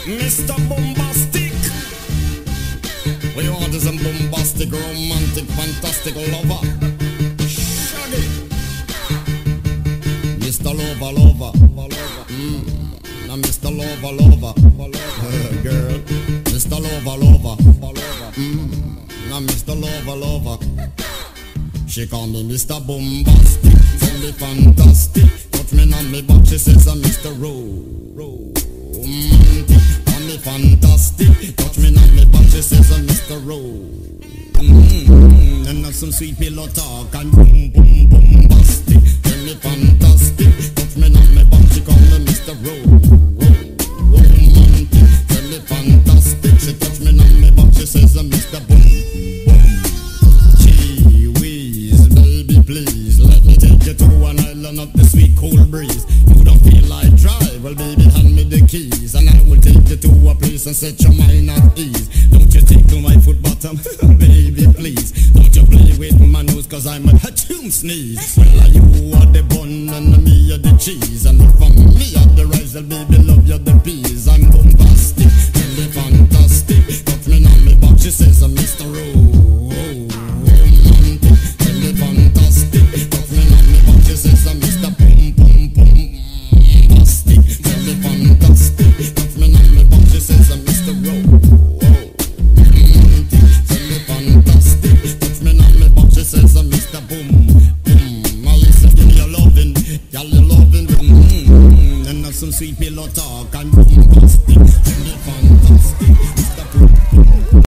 Mr. Bombastic. We want is a bombastic, romantic, fantastic lover. Shaggy. Mr. Lover. Now Mr. Lover. Girl. Mr. Lover. Now Mr. Lover. She call me Mr. Bombastic. Tell me fantastic. Touch me on me back. She says I'm Mr. Romantic. Call me fantastic. Touch me on me back. She says I'm Mr. And have some sweet pillow talk and bombastic. Tell me fantastic. Touch me on me back. She call me Mr. Romantic. Tell me fantastic. She touch me on me back. She says I'm Mr. Please, let me take you to an island of the sweet cool breeze. You don't feel like drive, well baby hand me the keys, and I will take you to a place and set your mind at ease. Don't you take to my foot bottom, baby please. Don't you play with my nose cause I'm a hatchoon sneeze. Well you are the bun and me are the cheese, and from me are the rice, well baby love you the peas. I'm bombastic, tell me fantastic. Touch me on me back, she says I'm Mr. Romantic. Tell me fantastic. Touch me on me back, she says I'm Mr. Bombastic. Tell me fantastic. Touch me on me back, she says I'm Mr. Romantic. Tell me fantastic. Touch me on me back, she says I'm Mr. Boom. Now listen, give me your loving, y'all your loving. And have some sweet pillow talk and